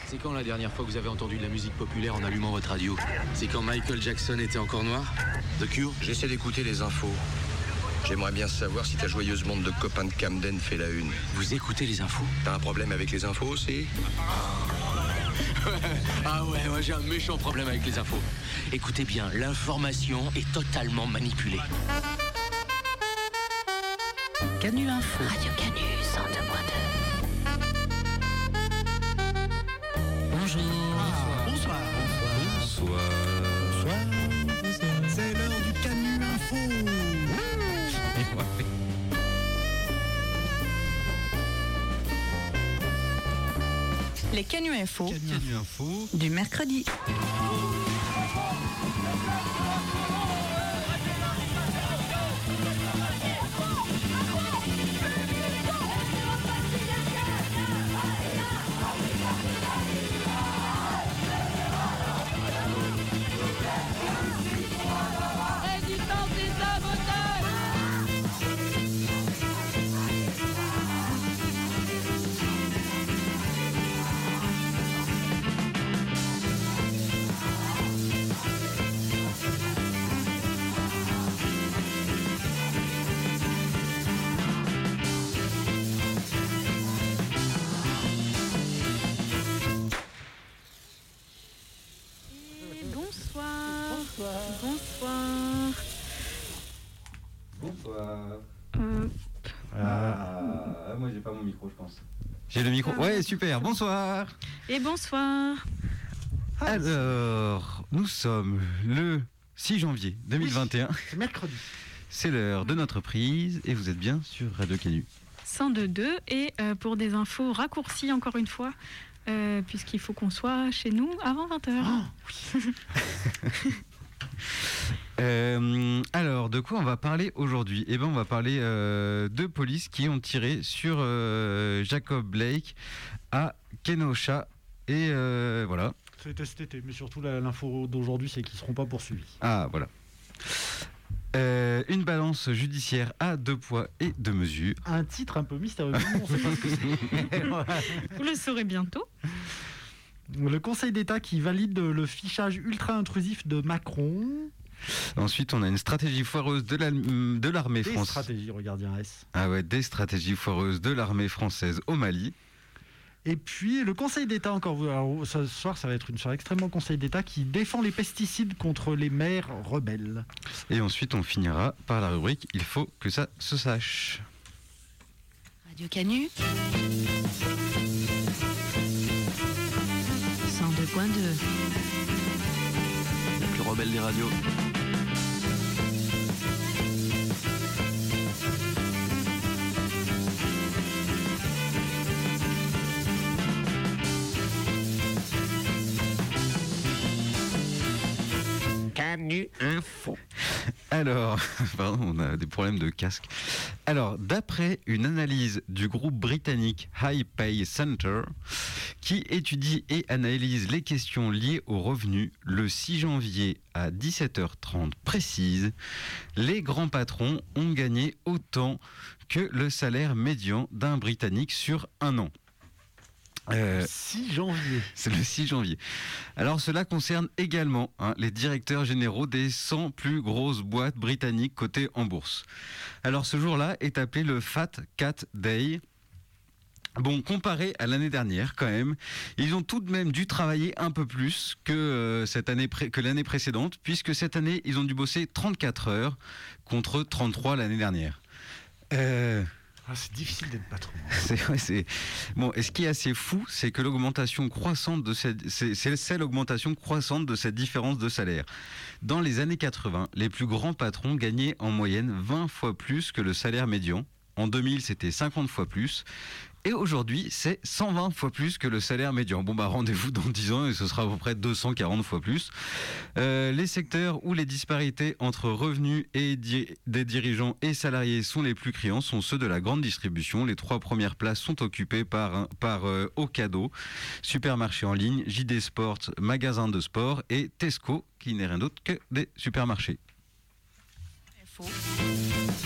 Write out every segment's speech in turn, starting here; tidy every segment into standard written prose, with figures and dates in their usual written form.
C'est quand la dernière fois que vous avez entendu de la musique populaire en allumant votre radio? C'est quand Michael Jackson était encore noir? The Cure? J'essaie d'écouter les infos. J'aimerais bien savoir si ta joyeuse bande de copains de Camden fait la une. Vous écoutez les infos? T'as un problème avec les infos aussi? Ah ouais, moi j'ai un méchant problème avec les infos. Écoutez bien, l'information est totalement manipulée. Canu Info. Radio Canu 102.2. Bonjour. Bonsoir. C'est l'heure du Canu Info. Les Canu Info. Canu Info. Du mercredi. Bonsoir. Moi j'ai pas mon micro, je pense. J'ai le micro. Ouais, super. Bonsoir. Et bonsoir. Alors, nous sommes le 6 janvier 2021. C'est mercredi. C'est l'heure de notre prise et vous êtes bien sur Radio Canu. 102.2 et pour des infos raccourcies encore une fois, puisqu'il faut qu'on soit chez nous avant 20h. Oh, oui. Alors, de quoi on va parler aujourd'hui? Eh ben, on va parler de police qui ont tiré sur Jacob Blake à Kenosha. Et voilà. C'était cet été, mais surtout l'info d'aujourd'hui, c'est qu'ils ne seront pas poursuivis. Ah, voilà. Une balance judiciaire à 2 poids et 2 mesures. Un titre un peu mystérieux, on ne sait pas ce que c'est. Vous le saurez bientôt. Le Conseil d'État qui valide le fichage ultra intrusif de Macron. Ensuite, on a une stratégie foireuse de l'armée Des française. stratégies, regarde, il y a un S. Ah ouais, des stratégies foireuses de l'armée française au Mali. Et puis le Conseil d'État, encore. Alors, ce soir, ça va être une soirée extrêmement Conseil d'État qui défend les pesticides contre les maires rebelles. Et ensuite, on finira par la rubrique « Il faut que ça se sache ». Radio Canu 102.2. La plus rebelle des radios. Canu Info. Alors, pardon, on a des problèmes de casque. Alors, d'après une analyse du groupe britannique High Pay Center, qui étudie et analyse les questions liées aux revenus, le 6 janvier à 17h30 précise, les grands patrons ont gagné autant que le salaire médian d'un Britannique sur un an. 6 janvier. C'est le 6 janvier. Alors cela concerne également les directeurs généraux des 100 plus grosses boîtes britanniques cotées en bourse. Alors ce jour-là est appelé le Fat Cat Day. Bon, comparé à l'année dernière, quand même, ils ont tout de même dû travailler un peu plus que l'année précédente, puisque cette année, ils ont dû bosser 34 heures contre 33 l'année dernière. C'est difficile d'être patron. Bon, et ce qui est assez fou, c'est que l'augmentation croissante c'est l'augmentation croissante de cette différence de salaire. Dans les années 80, les plus grands patrons gagnaient en moyenne 20 fois plus que le salaire médian. En 2000, c'était 50 fois plus. Et aujourd'hui, c'est 120 fois plus que le salaire médian. Bon, rendez-vous dans 10 ans et ce sera à peu près 240 fois plus. Les secteurs où les disparités entre revenus et des dirigeants et salariés sont les plus criants sont ceux de la grande distribution. Les 3 premières places sont occupées par Ocado, supermarché en ligne, JD Sport, magasin de sport et Tesco, qui n'est rien d'autre que des supermarchés.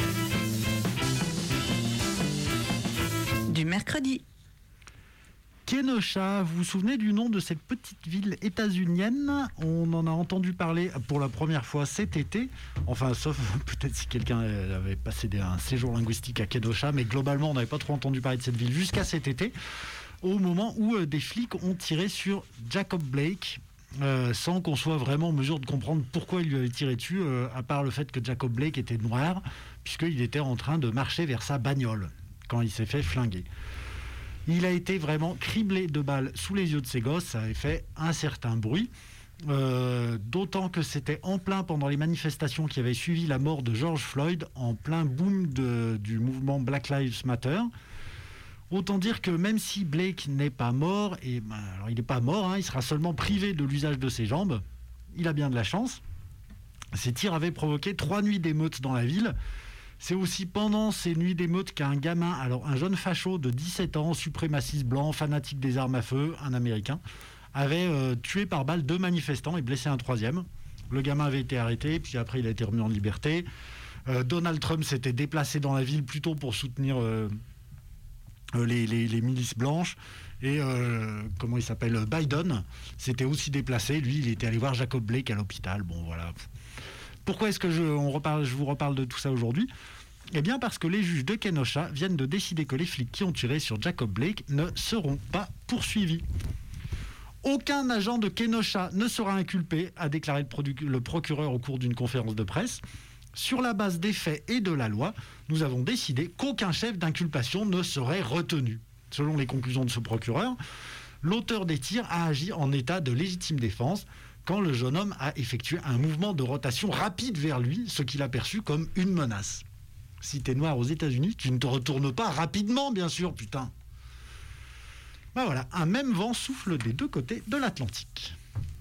Du mercredi. Kenosha, vous vous souvenez du nom de cette petite ville états-unienne? On en a entendu parler pour la première fois cet été, enfin sauf peut-être si quelqu'un avait passé un séjour linguistique à Kenosha, mais globalement on n'avait pas trop entendu parler de cette ville jusqu'à cet été, au moment où des flics ont tiré sur Jacob Blake, sans qu'on soit vraiment en mesure de comprendre pourquoi ils lui avaient tiré dessus, à part le fait que Jacob Blake était noir, puisqu'il était en train de marcher vers sa bagnole quand il s'est fait flinguer. Il a été vraiment criblé de balles sous les yeux de ses gosses, ça avait fait un certain bruit, d'autant que c'était en plein pendant les manifestations qui avaient suivi la mort de George Floyd, en plein boom du mouvement Black Lives Matter. Autant dire que même si Blake n'est pas mort, alors il n'est pas mort, il sera seulement privé de l'usage de ses jambes, il a bien de la chance. Ces tirs avaient provoqué 3 nuits d'émeutes dans la ville. C'est aussi pendant ces nuits d'émeute qu'un gamin, alors un jeune facho de 17 ans, suprémaciste blanc, fanatique des armes à feu, un Américain, avait tué par balle 2 manifestants et blessé un 3e. Le gamin avait été arrêté, puis après il a été remis en liberté. Donald Trump s'était déplacé dans la ville plutôt pour soutenir les milices blanches. Et comment il s'appelle, Biden s'était aussi déplacé. Lui, il était allé voir Jacob Blake à l'hôpital. Bon, voilà. Pourquoi est-ce que je vous reparle de tout ça aujourd'hui? Eh bien parce que les juges de Kenosha viennent de décider que les flics qui ont tiré sur Jacob Blake ne seront pas poursuivis. Aucun agent de Kenosha ne sera inculpé, a déclaré le procureur au cours d'une conférence de presse. Sur la base des faits et de la loi, nous avons décidé qu'aucun chef d'inculpation ne serait retenu. Selon les conclusions de ce procureur, l'auteur des tirs a agi en état de légitime défense quand le jeune homme a effectué un mouvement de rotation rapide vers lui, ce qu'il a perçu comme une menace. Si t'es noir aux États-Unis, tu ne te retournes pas rapidement, bien sûr, putain. Ben voilà, un même vent souffle des 2 côtés de l'Atlantique.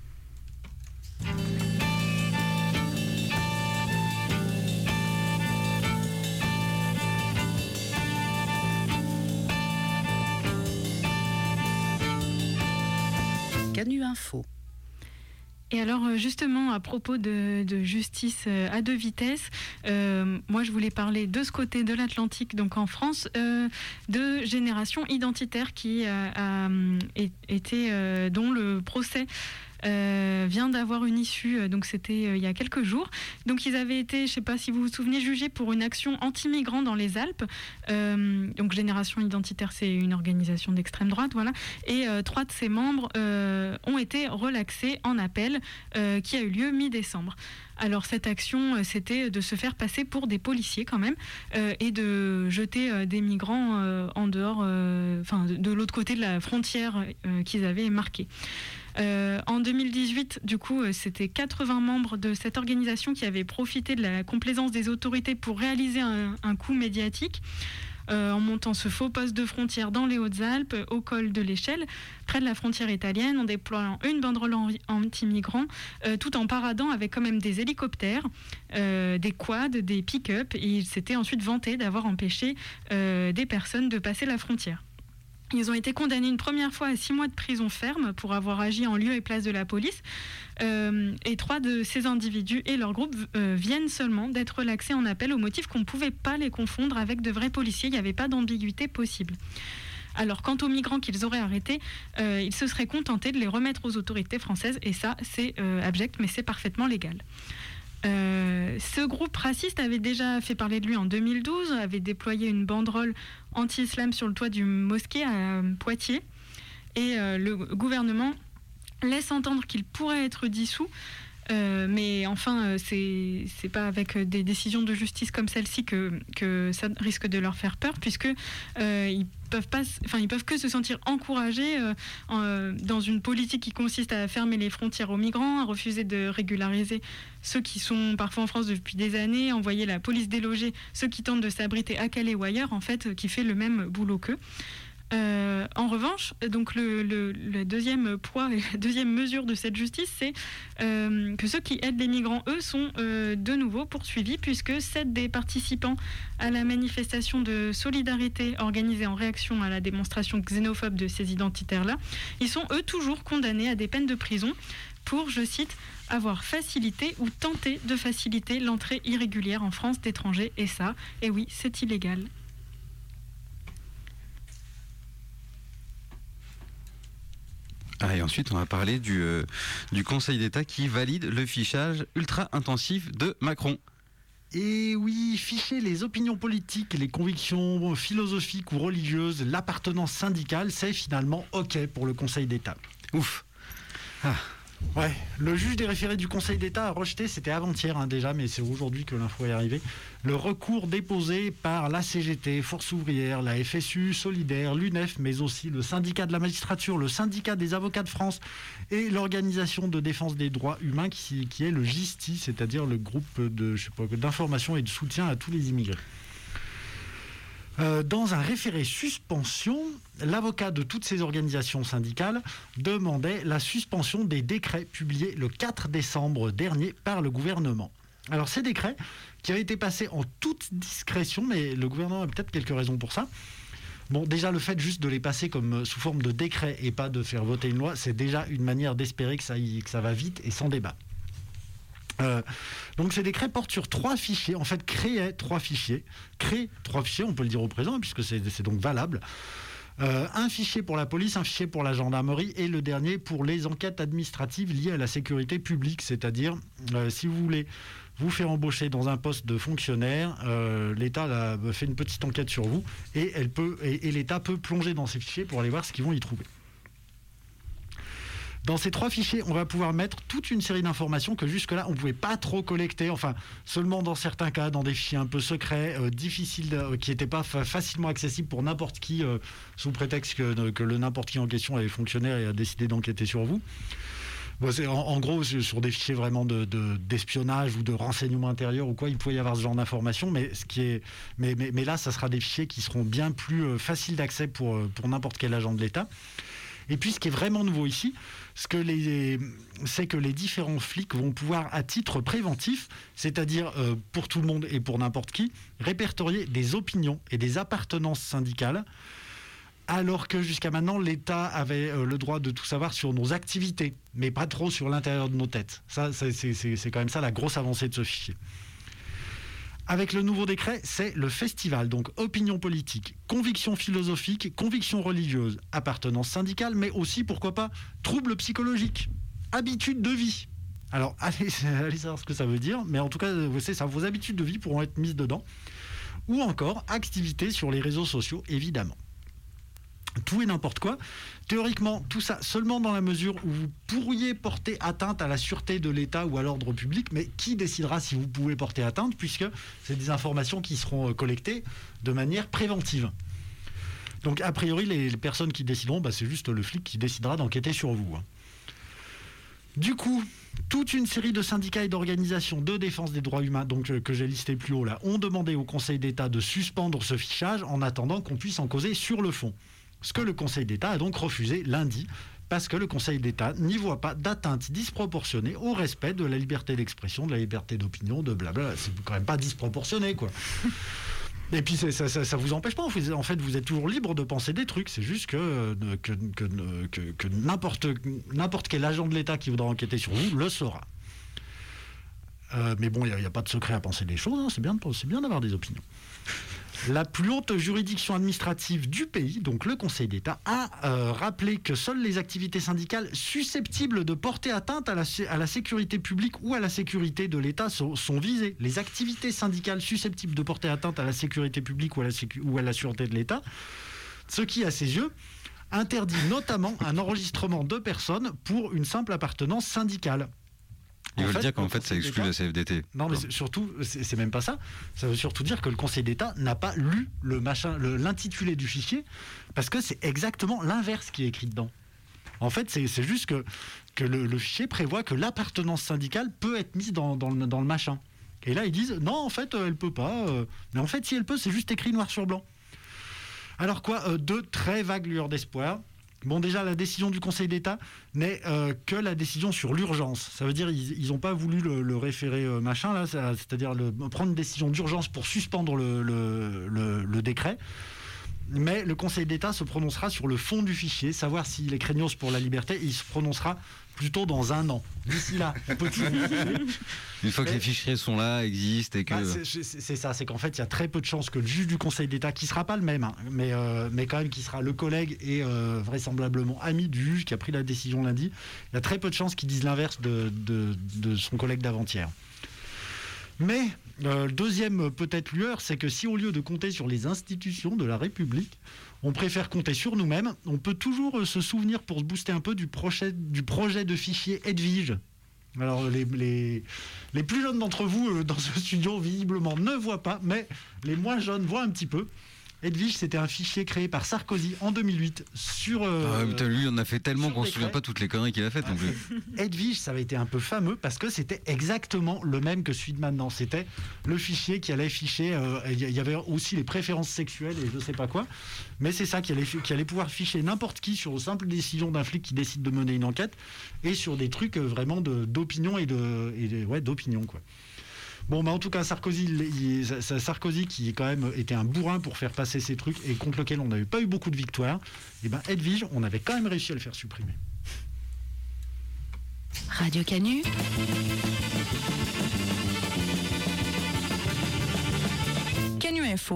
Canu Info. Et alors justement, à propos de justice à 2 vitesses, moi je voulais parler de ce côté de l'Atlantique, donc en France, de Génération Identitaire qui a été, dont le procès vient d'avoir une issue, donc c'était il y a quelques jours. Donc ils avaient été, je ne sais pas si vous vous souvenez, jugés pour une action anti-migrants dans les Alpes. Donc Génération Identitaire, c'est une organisation d'extrême droite, voilà. Et 3 de ses membres ont été relaxés en appel, qui a eu lieu mi-décembre. Alors cette action, c'était de se faire passer pour des policiers quand même, et de jeter des migrants en dehors, de l'autre côté de la frontière qu'ils avaient marquée. En 2018, du coup, c'était 80 membres de cette organisation qui avaient profité de la complaisance des autorités pour réaliser un coup médiatique. En montant ce faux poste de frontière dans les Hautes-Alpes, au col de l'Échelle, près de la frontière italienne, en déployant une banderole anti-migrants, tout en paradant avec quand même des hélicoptères, des quads, des pick-up. Et ils s'étaient ensuite vantés d'avoir empêché des personnes de passer la frontière. Ils ont été condamnés une première fois à 6 mois de prison ferme pour avoir agi en lieu et place de la police. Et 3 de ces individus et leur groupe viennent seulement d'être relaxés en appel au motif qu'on ne pouvait pas les confondre avec de vrais policiers. Il n'y avait pas d'ambiguïté possible. Alors, quant aux migrants qu'ils auraient arrêtés, ils se seraient contentés de les remettre aux autorités françaises. Et ça, c'est abject, mais c'est parfaitement légal. Ce groupe raciste avait déjà fait parler de lui en 2012, avait déployé une banderole anti-islam sur le toit d'une mosquée à Poitiers, et le gouvernement laisse entendre qu'il pourrait être dissous, mais enfin c'est pas avec des décisions de justice comme celle-ci que ça risque de leur faire peur, puisque ils peuvent que se sentir encouragés dans une politique qui consiste à fermer les frontières aux migrants, à refuser de régulariser ceux qui sont parfois en France depuis des années, envoyer la police déloger ceux qui tentent de s'abriter à Calais ou ailleurs, en fait, qui fait le même boulot qu'eux. En revanche, donc le deuxième poids et la deuxième mesure de cette justice, c'est que ceux qui aident les migrants, eux, sont de nouveau poursuivis, puisque 7 des participants à la manifestation de solidarité organisée en réaction à la démonstration xénophobe de ces identitaires-là, ils sont eux toujours condamnés à des peines de prison pour, je cite, avoir facilité ou tenté de faciliter l'entrée irrégulière en France d'étrangers, et ça, et oui, c'est illégal. Ah, et ensuite, on va parler du Conseil d'État qui valide le fichage ultra intensif de Macron. Et oui, ficher les opinions politiques, les convictions philosophiques ou religieuses, l'appartenance syndicale, c'est finalement OK pour le Conseil d'État. Ouf. Ouais, le juge des référés du Conseil d'État a rejeté, c'était avant-hier déjà, mais c'est aujourd'hui que l'info est arrivée, le recours déposé par la CGT, Force ouvrière, la FSU, Solidaire, l'UNEF, mais aussi le syndicat de la magistrature, le syndicat des avocats de France et l'organisation de défense des droits humains qui est le GISTI, c'est-à-dire le groupe d'information et de soutien à tous les immigrés. Dans un référé suspension, l'avocat de toutes ces organisations syndicales demandait la suspension des décrets publiés le 4 décembre dernier par le gouvernement. Alors ces décrets, qui avaient été passés en toute discrétion, mais le gouvernement a peut-être quelques raisons pour ça. Bon, déjà le fait juste de les passer comme sous forme de décret et pas de faire voter une loi, c'est déjà une manière d'espérer que ça va vite et sans débat. Donc ces décrets portent sur 3 fichiers, en fait créent 3 fichiers, on peut le dire au présent puisque c'est donc valable. Un fichier pour la police, un fichier pour la gendarmerie et le dernier pour les enquêtes administratives liées à la sécurité publique, c'est-à-dire si vous voulez vous faire embaucher dans un poste de fonctionnaire, l'État fait une petite enquête sur vous et l'État peut plonger dans ces fichiers pour aller voir ce qu'ils vont y trouver. Dans ces 3 fichiers, on va pouvoir mettre toute une série d'informations que jusque-là, on ne pouvait pas trop collecter, enfin, seulement dans certains cas, dans des fichiers un peu secrets, difficiles, qui n'étaient pas facilement accessibles pour n'importe qui, sous prétexte que le n'importe qui en question est fonctionnaire et a décidé d'enquêter sur vous. Bon, en gros, sur des fichiers vraiment d'espionnage ou de renseignement intérieur ou quoi, il peut y avoir ce genre d'informations, mais là, ça sera des fichiers qui seront bien plus faciles d'accès pour n'importe quel agent de l'État. Et puis, ce qui est vraiment nouveau ici, c'est que les différents flics vont pouvoir, à titre préventif, c'est-à-dire pour tout le monde et pour n'importe qui, répertorier des opinions et des appartenances syndicales, alors que jusqu'à maintenant, l'État avait le droit de tout savoir sur nos activités, mais pas trop sur l'intérieur de nos têtes. Ça, c'est quand même ça la grosse avancée de ce fichier. Avec le nouveau décret, c'est le festival, donc opinion politique, conviction philosophique, conviction religieuse, appartenance syndicale, mais aussi, pourquoi pas, troubles psychologiques, habitudes de vie. Alors, allez savoir ce que ça veut dire, mais en tout cas, c'est ça, vos habitudes de vie pourront être mises dedans. Ou encore, activités sur les réseaux sociaux, évidemment. Tout et n'importe quoi. Théoriquement, tout ça seulement dans la mesure où vous pourriez porter atteinte à la sûreté de l'État ou à l'ordre public, mais qui décidera si vous pouvez porter atteinte, puisque c'est des informations qui seront collectées de manière préventive. Donc a priori, les personnes qui décideront, c'est juste le flic qui décidera d'enquêter sur vous. Du coup, toute une série de syndicats et d'organisations de défense des droits humains, donc que j'ai listé plus haut là, ont demandé au Conseil d'État de suspendre ce fichage en attendant qu'on puisse en causer sur le fond. Ce que le Conseil d'État a donc refusé lundi, parce que le Conseil d'État n'y voit pas d'atteinte disproportionnée au respect de la liberté d'expression, de la liberté d'opinion, de blabla. C'est quand même pas disproportionné, quoi. Et puis ça vous empêche pas, en fait, vous êtes toujours libre de penser des trucs. C'est juste que n'importe quel agent de l'État qui voudra enquêter sur vous le saura. Mais bon, il n'y a pas de secret à penser des choses, hein. C'est bien d'avoir des opinions. La plus haute juridiction administrative du pays, donc le Conseil d'État, a rappelé que seules les activités syndicales susceptibles de porter atteinte à la sécurité publique ou à la sécurité de l'État sont visées. Les activités syndicales susceptibles de porter atteinte à la sécurité publique ou à la sûreté de l'État, ce qui, à ses yeux, interdit notamment un enregistrement de personnes pour une simple appartenance syndicale. Ils veulent dire qu'en fait ça exclut la CFDT. Non, mais surtout, c'est même pas ça. Ça veut surtout dire que le Conseil d'État n'a pas lu l'intitulé du fichier, parce que c'est exactement l'inverse qui est écrit dedans. En fait, c'est juste que le fichier prévoit que l'appartenance syndicale peut être mise dans le machin. Et là, ils disent, non, en fait, elle peut pas. Mais en fait, si elle peut, c'est juste écrit noir sur blanc. Alors quoi, deux très vagues lueurs d'espoir. Bon, déjà, la décision du Conseil d'État n'est que la décision sur l'urgence. Ça veut dire qu'ils n'ont pas voulu le référé machin, là, c'est-à-dire prendre une décision d'urgence pour suspendre le décret. mais le Conseil d'État se prononcera sur le fond du fichier, savoir s'il est craignos pour la liberté, et il se prononcera plutôt dans 1 an. D'ici là, on peut toujours Une fois que les fichiers sont là, existent et que... c'est ça, c'est qu'en fait, il y a très peu de chances que le juge du Conseil d'État, qui ne sera pas le même, hein, mais quand même qui sera le collègue et vraisemblablement ami du juge qui a pris la décision lundi, il y a très peu de chances qu'il dise l'inverse de son collègue d'avant-hier. Mais deuxième peut-être lueur, c'est que si au lieu de compter sur les institutions de la République, on préfère compter sur nous-mêmes, on peut toujours se souvenir, pour se booster un peu, du projet de fichier Edwige. Alors les plus jeunes d'entre vous dans ce studio visiblement ne voient pas, mais les moins jeunes voient un petit peu. Edwige, c'était un fichier créé par Sarkozy en 2008 sur... lui, on a fait tellement qu'on ne se souvient pas toutes les conneries qu'il a faites non plus. Edwige, ça avait été un peu fameux parce que c'était exactement le même que celui de maintenant. C'était le fichier qui allait ficher... Il y avait aussi les préférences sexuelles et je ne sais pas quoi. Mais c'est ça qui allait pouvoir ficher n'importe qui sur aux simples décisions d'un flic qui décide de mener une enquête et sur des trucs vraiment d'opinion d'opinion, quoi. Bon, en tout cas, Sarkozy qui quand même était un bourrin pour faire passer ces trucs et contre lequel on n'avait pas eu beaucoup de victoires, et Edwige, on avait quand même réussi à le faire supprimer. Radio Canu. Canu Info.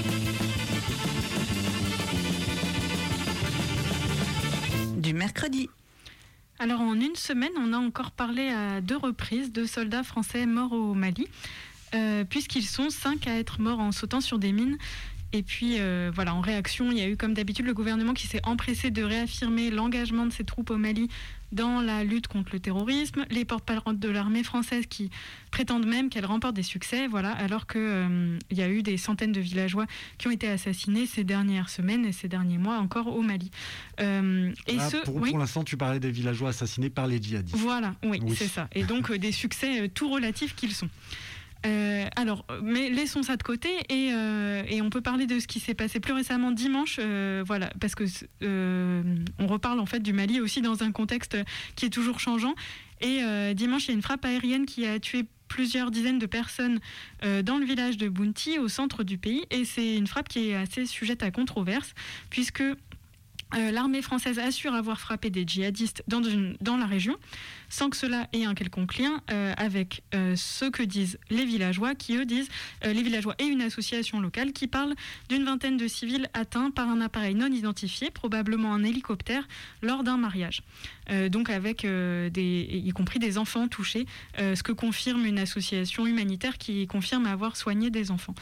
Du mercredi. Alors en une semaine, on a encore parlé à 2 reprises de soldats français morts au Mali, puisqu'ils sont 5 à être morts en sautant sur des mines. Et puis en réaction, il y a eu comme d'habitude le gouvernement qui s'est empressé de réaffirmer l'engagement de ses troupes au Mali dans la lutte contre le terrorisme, les porte-parole de l'armée française qui prétendent même qu'elle remporte des succès, alors qu'il y a eu des centaines de villageois qui ont été assassinés ces dernières semaines et ces derniers mois encore au Mali. Pour l'instant, tu parlais des villageois assassinés par les djihadistes. Voilà, oui. C'est ça. Et donc des succès tout relatifs qu'ils sont. Mais laissons ça de côté et on peut parler de ce qui s'est passé plus récemment dimanche, parce que on reparle en fait du Mali aussi dans un contexte qui est toujours changeant. Et dimanche, il y a une frappe aérienne qui a tué plusieurs dizaines de personnes dans le village de Bounti, au centre du pays. Et c'est une frappe qui est assez sujette à controverse, puisque l'armée française assure avoir frappé des djihadistes dans la région, sans que cela ait un quelconque lien avec ce que disent les villageois, qui eux disent, les villageois et une association locale, qui parlent d'une vingtaine de civils atteints par un appareil non identifié, probablement un hélicoptère, lors d'un mariage. Donc avec y compris des enfants touchés, ce que confirme une association humanitaire qui confirme avoir soigné des enfants.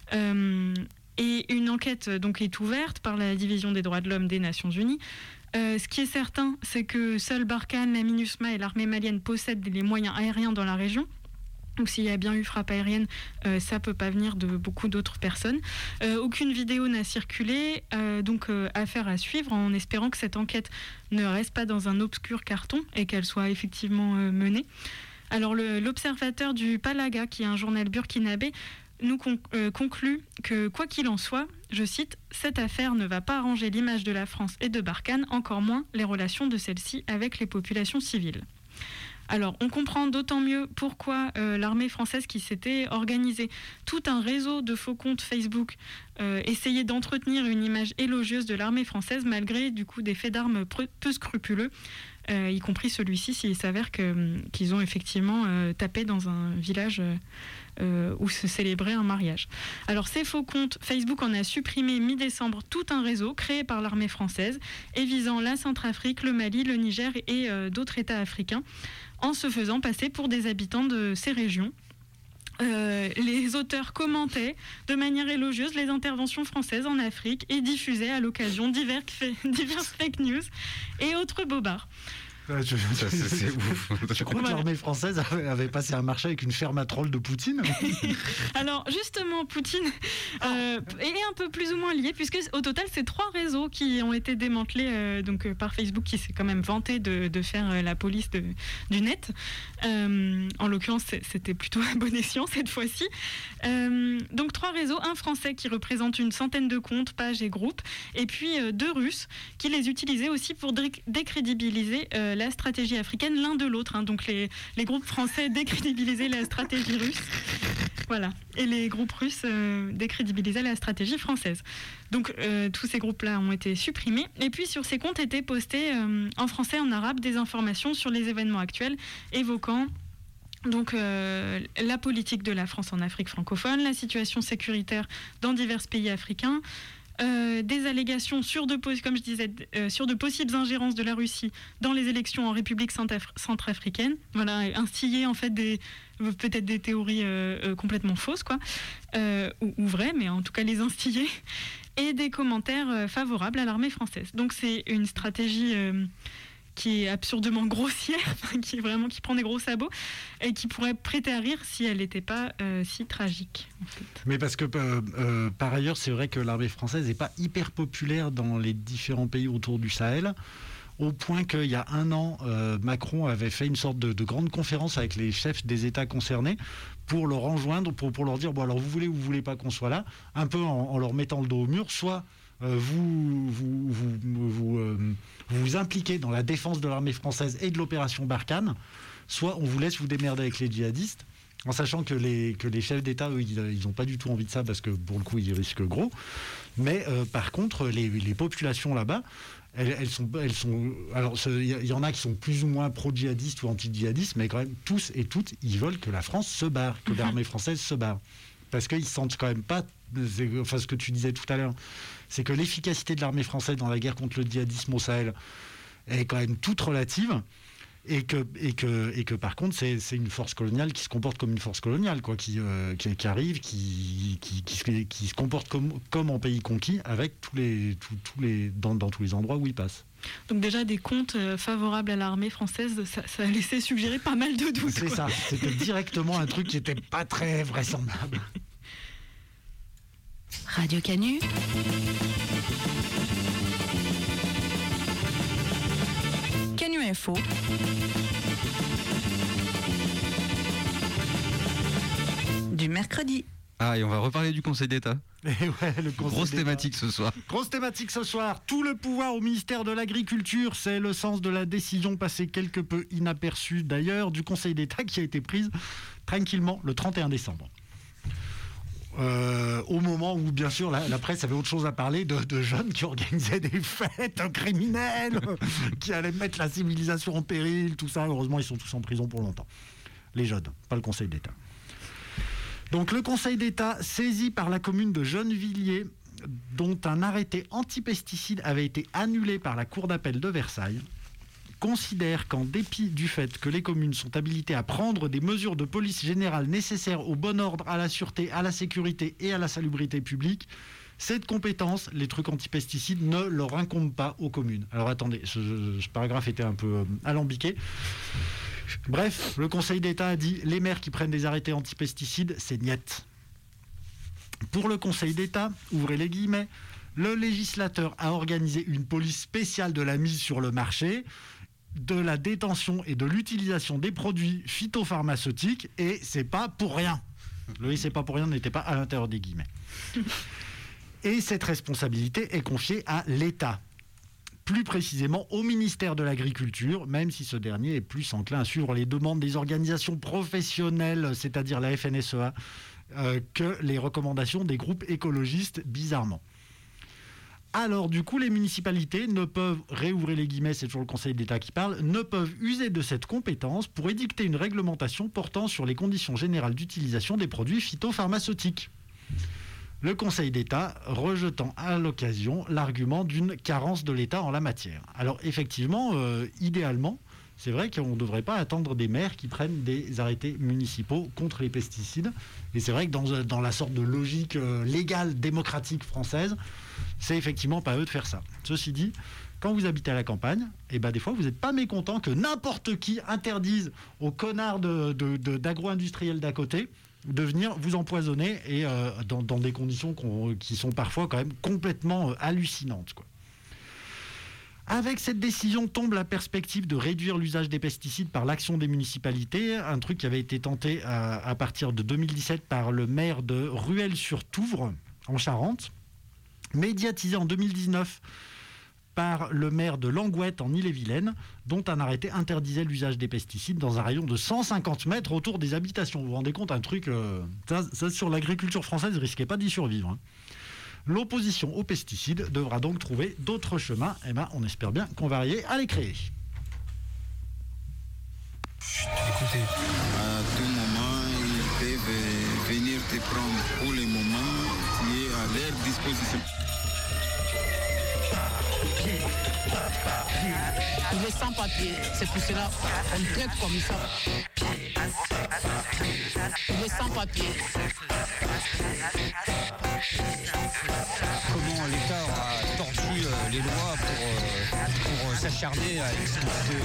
Et une enquête donc est ouverte par la Division des droits de l'homme des Nations Unies. Ce qui est certain, c'est que seul Barkhane, la MINUSMA et l'armée malienne possèdent les moyens aériens dans la région. Donc s'il y a bien eu frappe aérienne, ça ne peut pas venir de beaucoup d'autres personnes. Aucune vidéo n'a circulé, donc affaire à suivre, en espérant que cette enquête ne reste pas dans un obscur carton et qu'elle soit effectivement menée. Alors l'observateur du Palaga, qui est un journal burkinabé, nous conclut que, quoi qu'il en soit, je cite, « Cette affaire ne va pas arranger l'image de la France et de Barkhane, encore moins les relations de celle-ci avec les populations civiles. » Alors, on comprend d'autant mieux pourquoi l'armée française, qui s'était organisée tout un réseau de faux comptes Facebook, essayait d'entretenir une image élogieuse de l'armée française, malgré du coup des faits d'armes peu scrupuleux, y compris celui-ci, s'il s'avère qu'ils ont effectivement tapé dans un village où se célébrait un mariage. Alors ces faux comptes, Facebook en a supprimé mi-décembre tout un réseau créé par l'armée française et visant la Centrafrique, le Mali, le Niger et d'autres États africains, en se faisant passer pour des habitants de ces régions. Les auteurs commentaient de manière élogieuse les interventions françaises en Afrique et diffusaient à l'occasion diverses fake news et autres bobards. C'est ouf. Je crois que l'armée française avait passé un marché avec une ferme à trolls de Poutine. Alors justement, Poutine est un peu plus ou moins lié, puisque au total, c'est 3 réseaux qui ont été démantelés par Facebook, qui s'est quand même vanté de faire la police du net. En l'occurrence, c'était plutôt à bon escient cette fois-ci. Donc 3 réseaux, un français qui représente une centaine de comptes, pages et groupes, et puis 2 Russes qui les utilisaient aussi pour décrédibiliser la stratégie africaine l'un de l'autre. Hein. Donc les groupes français décrédibilisaient la stratégie russe. Voilà. Et les groupes russes décrédibilisaient la stratégie française. Donc tous ces groupes-là ont été supprimés. Et puis sur ces comptes étaient postés en français et en arabe des informations sur les événements actuels évoquant donc la politique de la France en Afrique francophone, la situation sécuritaire dans divers pays africains, des allégations sur de possibles ingérences de la Russie dans les élections en République centrafricaine. Voilà, instiller en fait peut-être des théories complètement fausses, quoi, ou vraies, mais en tout cas les instiller, et des commentaires favorables à l'armée française. Donc c'est une stratégie qui est absurdement grossière, qui prend des gros sabots, et qui pourrait prêter à rire si elle n'était pas si tragique. En fait. Mais parce que par ailleurs, c'est vrai que l'armée française n'est pas hyper populaire dans les différents pays autour du Sahel, au point qu'il y a 1 an, Macron avait fait une sorte de grande conférence avec les chefs des États concernés pour leur enjoindre, pour leur dire, bon alors vous voulez ou vous voulez pas qu'on soit là, un peu en leur mettant le dos au mur, soit vous impliquez dans la défense de l'armée française et de l'opération Barkhane, soit on vous laisse vous démerder avec les djihadistes, en sachant que les chefs d'État, eux, ils n'ont pas du tout envie de ça, parce que pour le coup, ils risquent gros. Mais par contre, les populations là-bas, elles sont alors il y en a qui sont plus ou moins pro-djihadistes ou anti-djihadistes, mais quand même tous et toutes, ils veulent que la France se barre, que l'armée française se barre. Parce qu'ils se sentent quand même pas, enfin ce que tu disais tout à l'heure, c'est que l'efficacité de l'armée française dans la guerre contre le djihadisme au Sahel est quand même toute relative, et que par contre c'est une force coloniale qui se comporte comme une force coloniale, quoi, qui arrive, qui se comporte comme en pays conquis, avec tous les dans tous les endroits où il passe. Donc déjà des comptes favorables à l'armée française, ça a laissé suggérer pas mal de doutes. C'est quoi. ça, c'était directement un truc qui était pas très vraisemblable. Radio Canu. Canu Info. Du mercredi. Ah, et on va reparler du Conseil d'État. Et ouais, le Grosse thématique ce soir. Grosse thématique ce soir. Tout le pouvoir au ministère de l'Agriculture. C'est le sens de la décision passée quelque peu inaperçue d'ailleurs du Conseil d'État qui a été prise tranquillement le 31 décembre. Au moment où, bien sûr, la presse avait autre chose à parler de jeunes qui organisaient des fêtes criminelles, qui allaient mettre la civilisation en péril, tout ça. Heureusement, ils sont tous en prison pour longtemps. Les jeunes, pas le Conseil d'État. Donc le Conseil d'État, saisi par la commune de Gennevilliers, dont un arrêté anti-pesticides avait été annulé par la Cour d'appel de Versailles, considère qu'en dépit du fait que les communes sont habilitées à prendre des mesures de police générale nécessaires au bon ordre, à la sûreté, à la sécurité et à la salubrité publique, cette compétence, les trucs anti-pesticides, ne leur incombe pas aux communes. Alors attendez, ce paragraphe était un peu alambiqué. Bref, le Conseil d'État a dit les maires qui prennent des arrêtés anti-pesticides, c'est niet. Pour le Conseil d'État, ouvrez les guillemets, le législateur a organisé une police spéciale de la mise sur le marché, de la détention et de l'utilisation des produits phytopharmaceutiques, et c'est pas pour rien. Le c'est pas pour rien n'était pas à l'intérieur des guillemets. Et cette responsabilité est confiée à l'État. Plus précisément au ministère de l'Agriculture, même si ce dernier est plus enclin à suivre les demandes des organisations professionnelles, c'est-à-dire la FNSEA, que les recommandations des groupes écologistes, bizarrement. Alors du coup, les municipalités ne peuvent, réouvrir les guillemets, c'est toujours le Conseil d'État qui parle, ne peuvent user de cette compétence pour édicter une réglementation portant sur les conditions générales d'utilisation des produits phytopharmaceutiques. Le Conseil d'État rejetant à l'occasion l'argument d'une carence de l'État en la matière. Alors effectivement, idéalement, c'est vrai qu'on ne devrait pas attendre des maires qui prennent des arrêtés municipaux contre les pesticides. Et c'est vrai que dans la sorte de logique légale, démocratique française, c'est effectivement pas eux de faire ça. Ceci dit, quand vous habitez à la campagne, et ben des fois vous n'êtes pas mécontent que n'importe qui interdise aux connards d'agro-industriels d'à côté de venir vous empoisonner, et dans des conditions qui sont parfois quand même complètement hallucinantes, quoi. Avec cette décision tombe la perspective de réduire l'usage des pesticides par l'action des municipalités, un truc qui avait été tenté à partir de 2017 par le maire de Rueil-sur-Touvre, en Charente, médiatisé en 2019 par le maire de Langouette en Ille-et-Vilaine, dont un arrêté interdisait l'usage des pesticides dans un rayon de 150 mètres autour des habitations. Vous vous rendez compte, un truc... ça, sur l'agriculture française, ne risquait pas d'y survivre. L'opposition aux pesticides devra donc trouver d'autres chemins. On espère bien qu'on va arriver à les créer. Écoutez, à tout moment, ils peuvent venir te prendre pour le moment qui est à leur disposition. Il est sans papier, c'est pour cela qu'on le traite comme ça. Il est sans papier. Comment l'État a tordu les lois pour s'acharner à expulser.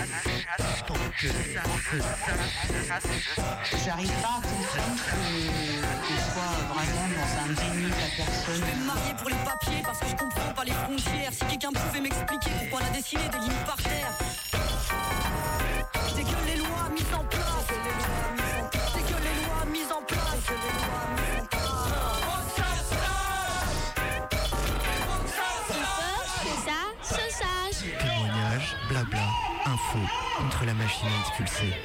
J'arrive pas à comprendre qu'il soit vraiment dans un déni de la personne. Je vais me marier pour les papiers parce que je comprends pas les frontières. Si quelqu'un pouvait m'expliquer pourquoi on a dessiné des lignes par terre. C'est que les lois mises en place. C'est que les lois mises en place. Témoignage, blabla, info, contre la machine à expulser.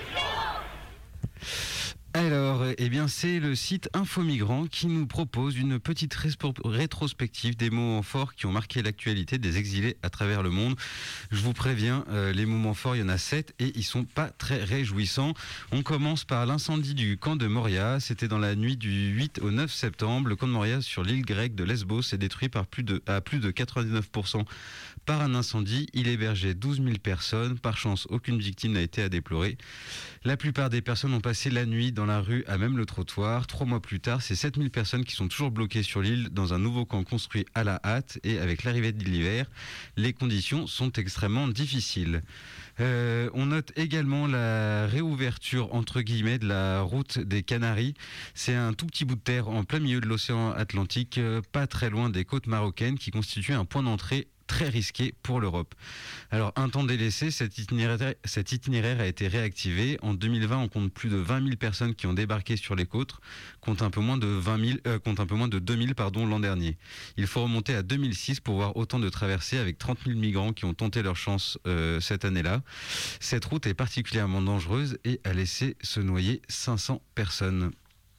Alors, c'est le site Info Migrants qui nous propose une petite rétrospective des moments forts qui ont marqué l'actualité des exilés à travers le monde. Je vous préviens, les moments forts, il y en a 7 et ils sont pas très réjouissants. On commence par l'incendie du camp de Moria. C'était dans la nuit du 8 au 9 septembre. Le camp de Moria sur l'île grecque de Lesbos est détruit à plus de 99% par un incendie. Il hébergeait 12 000 personnes. Par chance, aucune victime n'a été à déplorer. La plupart des personnes ont passé la nuit dans la rue, à même le trottoir. 3 mois plus tard, c'est 7 000 personnes qui sont toujours bloquées sur l'île dans un nouveau camp construit à la hâte. Et avec l'arrivée de l'hiver, les conditions sont extrêmement difficiles. On note également la réouverture entre guillemets de la route des Canaries. C'est un tout petit bout de terre en plein milieu de l'océan Atlantique, pas très loin des côtes marocaines, qui constitue un point d'entrée très risqué pour l'Europe. Alors, un temps délaissé, cet itinéraire a été réactivé. En 2020, on compte plus de 20 000 personnes qui ont débarqué sur les côtes, compte un peu moins de 2 000 l'an dernier. Il faut remonter à 2006 pour voir autant de traversées avec 30 000 migrants qui ont tenté leur chance cette année-là. Cette route est particulièrement dangereuse et a laissé se noyer 500 personnes.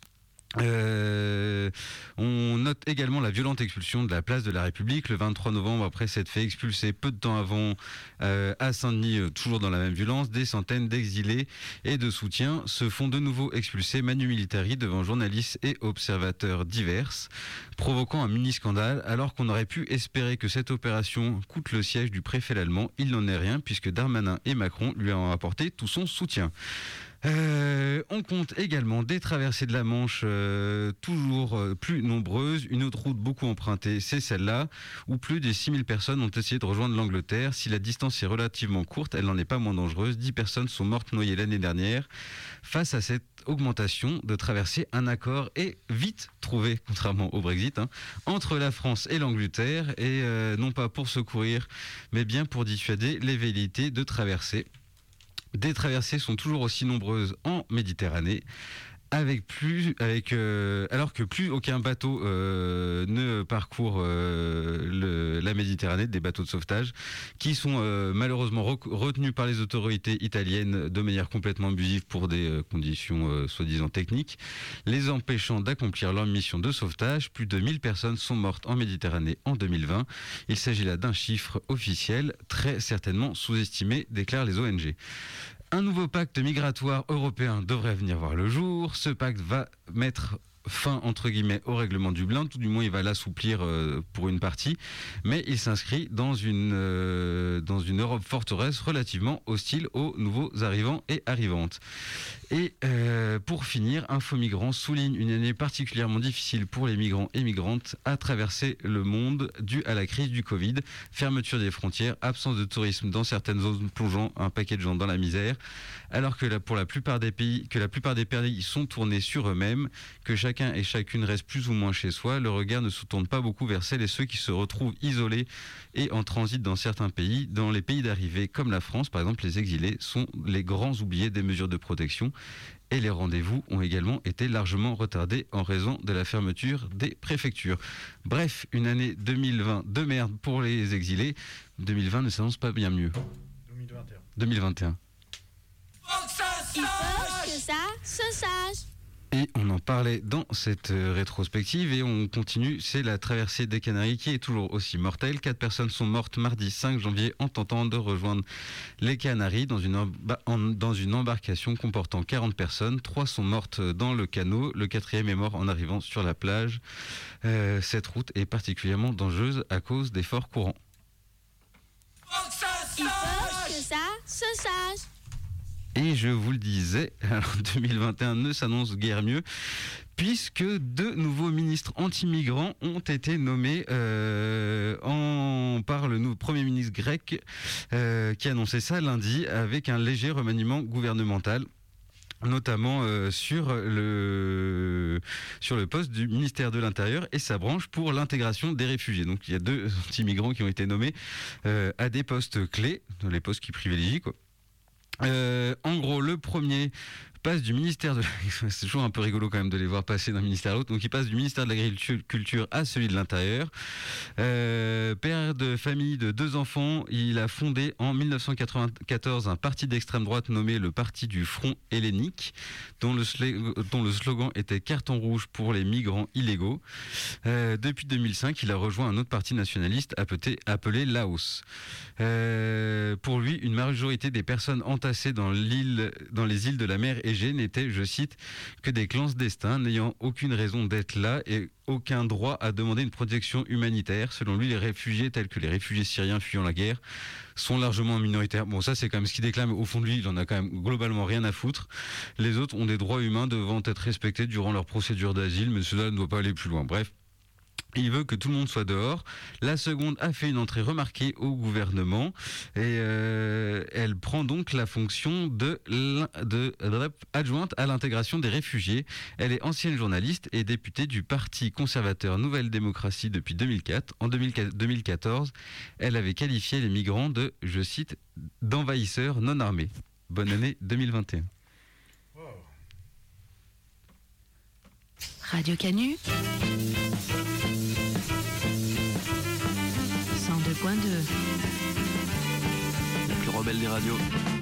On note également la violente expulsion de la place de la République le 23 novembre après s'être fait expulser peu de temps avant à Saint-Denis, toujours dans la même violence. Des centaines d'exilés et de soutiens se font de nouveau expulser manu militari devant journalistes et observateurs divers, provoquant un mini-scandale. Alors qu'on aurait pu espérer que cette opération coûte le siège du préfet allemand, il n'en est rien puisque Darmanin et Macron lui ont apporté tout son soutien. On compte également des traversées de la Manche toujours plus nombreuses. Une autre route beaucoup empruntée, c'est celle-là, où plus de 6 000 personnes ont essayé de rejoindre l'Angleterre. Si la distance est relativement courte, elle n'en est pas moins dangereuse. 10 personnes sont mortes noyées l'année dernière. Face à cette augmentation de traversées, un accord est vite trouvé, contrairement au Brexit, entre la France et l'Angleterre, et non pas pour secourir, mais bien pour dissuader les velléités de traverser. Des traversées sont toujours aussi nombreuses en Méditerranée, alors que plus aucun bateau ne parcourt la Méditerranée, des bateaux de sauvetage, qui sont malheureusement retenus par les autorités italiennes de manière complètement abusive pour des conditions soi-disant techniques, les empêchant d'accomplir leur mission de sauvetage. Plus de 1000 personnes sont mortes en Méditerranée en 2020. Il s'agit là d'un chiffre officiel, très certainement sous-estimé, déclarent les ONG. Un nouveau pacte migratoire européen devrait venir voir le jour. Ce pacte va mettre fin, entre guillemets, au règlement Dublin, tout du moins il va l'assouplir pour une partie, mais il s'inscrit dans une Europe forteresse relativement hostile aux nouveaux arrivants et arrivantes. Et pour finir, Info Migrants souligne une année particulièrement difficile pour les migrants et migrantes à traverser le monde due à la crise du Covid, fermeture des frontières, absence de tourisme dans certaines zones plongeant un paquet de gens dans la misère, alors que pour la plupart des pays sont tournés sur eux-mêmes, que chacun chacun et chacune reste plus ou moins chez soi, le regard ne se tourne pas beaucoup vers celles et ceux qui se retrouvent isolés et en transit dans certains pays. Dans les pays d'arrivée comme la France, par exemple, les exilés sont les grands oubliés des mesures de protection. Et les rendez-vous ont également été largement retardés en raison de la fermeture des préfectures. Bref, une année 2020 de merde pour les exilés. 2020 ne s'annonce pas bien mieux. 2021. Il faut que ça se sache. Et on en parlait dans cette rétrospective et on continue, c'est la traversée des Canaries qui est toujours aussi mortelle. 4 personnes sont mortes mardi 5 janvier en tentant de rejoindre les Canaries dans une embarcation comportant 40 personnes. 3 sont mortes dans le canot, le 4e est mort en arrivant sur la plage. Cette route est particulièrement dangereuse à cause des forts courants. Il faut que ça se sache. Et je vous le disais, alors 2021 ne s'annonce guère mieux, puisque 2 nouveaux ministres anti-migrants ont été nommés par le Premier ministre grec, qui a annoncé ça lundi, avec un léger remaniement gouvernemental, notamment sur le poste du ministère de l'Intérieur et sa branche pour l'intégration des réfugiés. Donc il y a 2 anti-migrants qui ont été nommés à des postes clés, les postes qui privilégient, quoi. En gros, le premier passe du ministère de c'est toujours un peu rigolo quand même de les voir passer d'un ministère à l'autre. Donc il passe du ministère de l'Agriculture à celui de l'Intérieur. Père de famille de 2 enfants, il a fondé en 1994 un parti d'extrême droite nommé le Parti du Front Hellénique, dont le slogan était carton rouge pour les migrants illégaux. Depuis 2005, il a rejoint un autre parti nationaliste appelé Laos. Pour lui, une majorité des personnes entassées dans les îles de la mer Égée n'étaient, je cite, que des clandestins n'ayant aucune raison d'être là et aucun droit à demander une protection humanitaire. Selon lui, les réfugiés tels que les réfugiés syriens fuyant la guerre sont largement minoritaires. Bon, ça c'est quand même ce qu'il déclame. Au fond de lui, il en a quand même globalement rien à foutre. Les autres ont des droits humains devant être respectés durant leur procédure d'asile, mais cela ne doit pas aller plus loin. Bref. Il veut que tout le monde soit dehors. La seconde a fait une entrée remarquée au gouvernement et elle prend donc la fonction de adjointe à l'intégration des réfugiés. Elle est ancienne journaliste et députée du Parti conservateur Nouvelle Démocratie depuis 2004. En 2014, elle avait qualifié les migrants de, je cite, d'envahisseurs non armés. Bonne année 2021. Radio Canu 102.2. La plus rebelle des radios.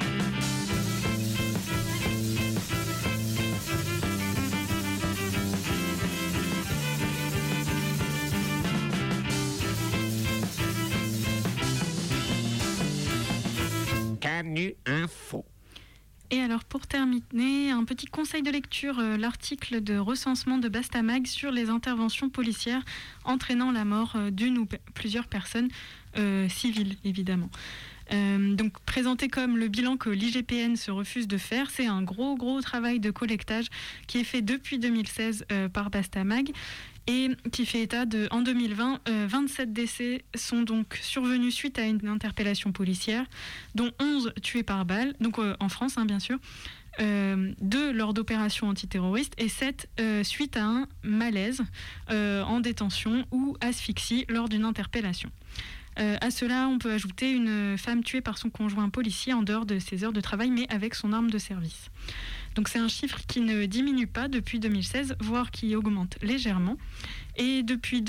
Canu Info. Et alors pour terminer, un petit conseil de lecture, l'article de recensement de Bastamag sur les interventions policières entraînant la mort d'une ou plusieurs personnes civiles, évidemment. Donc présenté comme le bilan que l'IGPN se refuse de faire, c'est un gros travail de collectage qui est fait depuis 2016 par Bastamag et qui fait état de, en 2020, 27 décès sont donc survenus suite à une interpellation policière, dont 11 tués par balle, donc en France bien sûr, 2 lors d'opérations antiterroristes et 7 suite à un malaise en détention ou asphyxie lors d'une interpellation. À cela, on peut ajouter une femme tuée par son conjoint policier en dehors de ses heures de travail, mais avec son arme de service. Donc c'est un chiffre qui ne diminue pas depuis 2016, voire qui augmente légèrement. Et depuis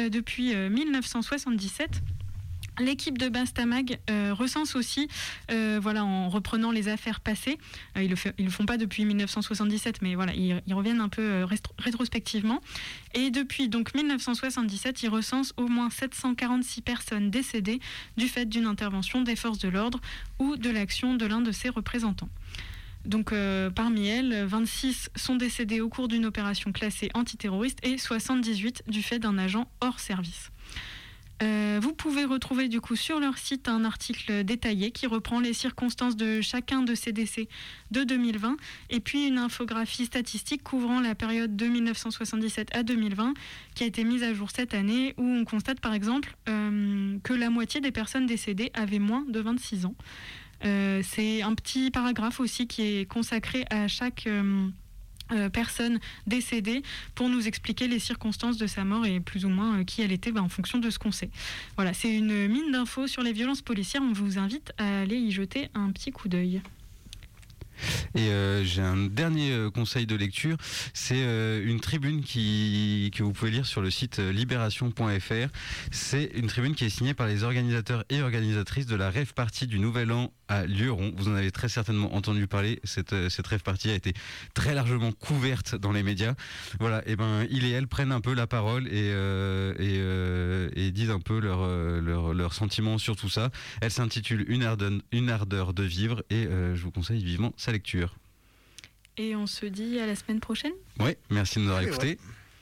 1977, l'équipe de Bastamag recense aussi, en reprenant les affaires passées. Ils le font pas depuis 1977, mais voilà, ils reviennent un peu rétrospectivement. Et depuis donc 1977, ils recensent au moins 746 personnes décédées du fait d'une intervention des forces de l'ordre ou de l'action de l'un de ses représentants. Donc parmi elles, 26 sont décédées au cours d'une opération classée antiterroriste et 78 du fait d'un agent hors service. Vous pouvez retrouver du coup sur leur site un article détaillé qui reprend les circonstances de chacun de ces décès de 2020 et puis une infographie statistique couvrant la période de 1977 à 2020 qui a été mise à jour cette année où on constate par exemple que la moitié des personnes décédées avaient moins de 26 ans. C'est un petit paragraphe aussi qui est consacré à chaque personne décédée pour nous expliquer les circonstances de sa mort et plus ou moins qui elle était en fonction de ce qu'on sait. Voilà, c'est une mine d'infos sur les violences policières. On vous invite à aller y jeter un petit coup d'œil. Et j'ai un dernier conseil de lecture, c'est une tribune que vous pouvez lire sur le site libération.fr. C'est une tribune qui est signée par les organisateurs et organisatrices de la rave party du Nouvel An à Lioron. Vous en avez très certainement entendu parler. Cette rave party a été très largement couverte dans les médias. Voilà, et ben ils et elles prennent un peu la parole et disent un peu leurs sentiments sur tout ça. Elle s'intitule Une ardeur de vivre et je vous conseille vivement sa lecture. Et on se dit à la semaine prochaine. Oui, merci de nous avoir écoutés.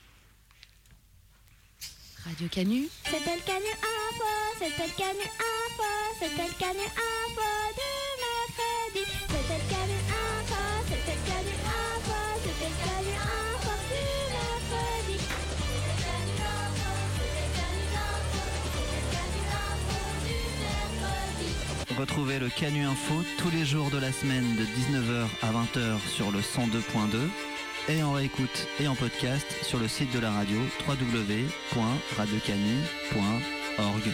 Radio Canu. C'était le Canu Info, c'était le Canu Info, c'était le Canu Info du mercredi. C'était le Canu Info, c'était le Canu Info, c'était le Canu Info du mercredi. C'était le Canu Info, c'était le Canu Info, c'était le Canu Info du mercredi. Retrouvez le Canu Info tous les jours de la semaine de 19h à 20h sur le 102.2 et en réécoute et en podcast sur le site de la radio www.radiocanu.org.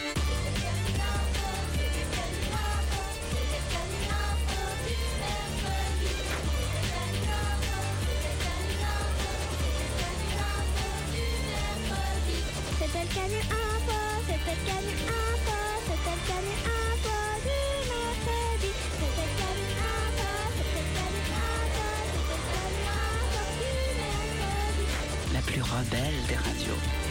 C'était le Canu Info, c'était le Canu Info, c'était le Canu Info du mercredi. C'était le Canu Info, c'était le Canu Info, c'était le Canu Info du mercredi. La plus rebelle des radios.